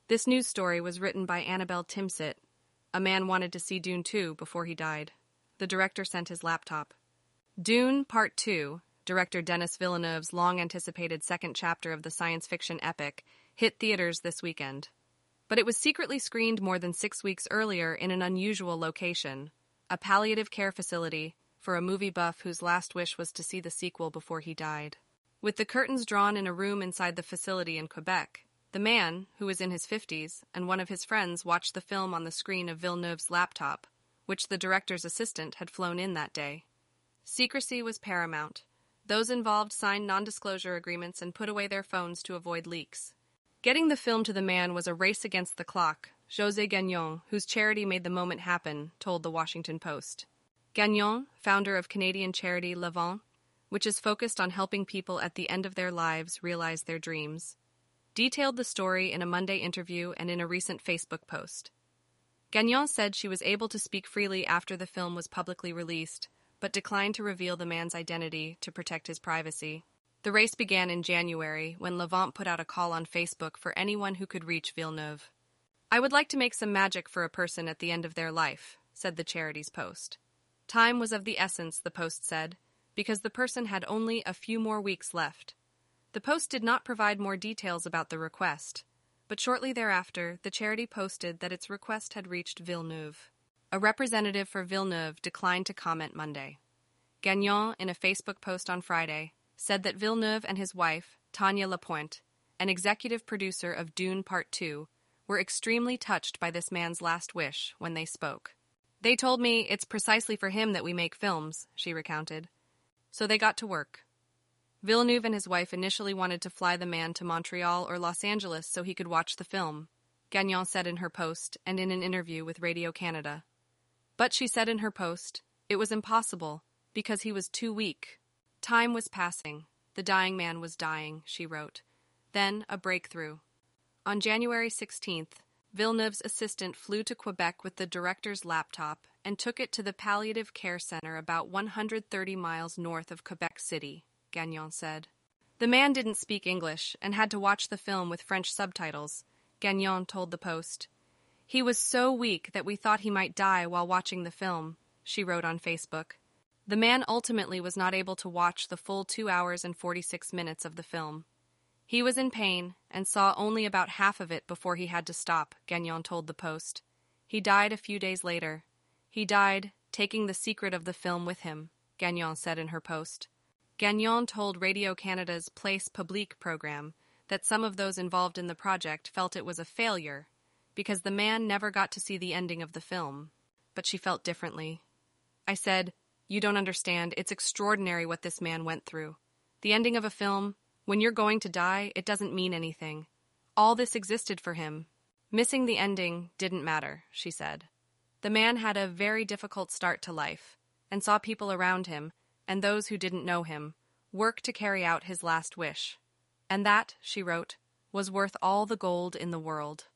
This news story was written by Annabelle Timsit. A man wanted to see Dune 2 before he died. The director sent his laptop. Dune Part 2, director Denis Villeneuve's long-anticipated second chapter of the science fiction epic, hit theaters this weekend. But it was secretly screened more than 6 weeks earlier in an unusual location, a palliative care facility for a movie buff whose last wish was to see the sequel before he died. With the curtains drawn in a room inside the facility in Quebec, the man, who was in his 50s, and one of his friends watched the film on the screen of Villeneuve's laptop, which the director's assistant had flown in that day. Secrecy was paramount. Those involved signed non-disclosure agreements and put away their phones to avoid leaks. Getting the film to the man was a race against the clock, José Gagnon, whose charity made the moment happen, told the Washington Post. Gagnon, founder of Canadian charity L'Avant, which is focused on helping people at the end of their lives realize their dreams, detailed the story in a Monday interview and in a recent Facebook post. Gagnon said she was able to speak freely after the film was publicly released, but declined to reveal the man's identity to protect his privacy. The race began in January when L'Avant put out a call on Facebook for anyone who could reach Villeneuve. "I would like to make some magic for a person at the end of their life," said the charity's post. Time was of the essence, the post said, because the person had only a few more weeks left. The post did not provide more details about the request, but shortly thereafter, the charity posted that its request had reached Villeneuve. A representative for Villeneuve declined to comment Monday. Gagnon, in a Facebook post on Friday, said that Villeneuve and his wife, Tania Lapointe, an executive producer of Dune Part 2, were extremely touched by this man's last wish when they spoke. "They told me it's precisely for him that we make films," she recounted. So they got to work. Villeneuve and his wife initially wanted to fly the man to Montreal or Los Angeles so he could watch the film, Gagnon said in her post and in an interview with Radio Canada. But she said in her post, it was impossible because he was too weak. Time was passing. The dying man was dying, she wrote. Then a breakthrough. On January 16th, Villeneuve's assistant flew to Quebec with the director's laptop and took it to the palliative care center about 130 miles north of Quebec City, Gagnon said. The man didn't speak English and had to watch the film with French subtitles, Gagnon told the Post. "He was so weak that we thought he might die while watching the film," she wrote on Facebook. The man ultimately was not able to watch the full 2 hours and 46 minutes of the film. He was in pain and saw only about half of it before he had to stop, Gagnon told the Post. He died a few days later. He died, taking the secret of the film with him, Gagnon said in her post. Gagnon told Radio Canada's Place Publique program that some of those involved in the project felt it was a failure because the man never got to see the ending of the film. But she felt differently. "I said, you don't understand, it's extraordinary what this man went through. The ending of a film, when you're going to die, it doesn't mean anything. All this existed for him. Missing the ending didn't matter," she said. The man had a very difficult start to life and saw people around him, and those who didn't know him, work to carry out his last wish. And that, she wrote, was worth all the gold in the world.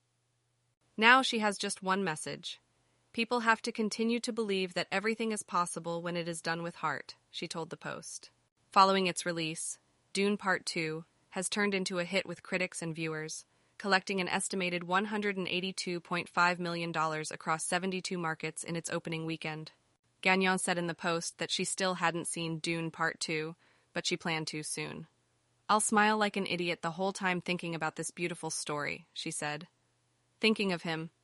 Now she has just one message. People have to continue to believe that everything is possible when it is done with heart, she told the Post. Following its release, Dune Part 2 has turned into a hit with critics and viewers, collecting an estimated $182.5 million across 72 markets in its opening weekend. Gagnon said in the Post that she still hadn't seen Dune Part 2, but she planned to soon. "I'll smile like an idiot the whole time thinking about this beautiful story," she said. Thinking of him,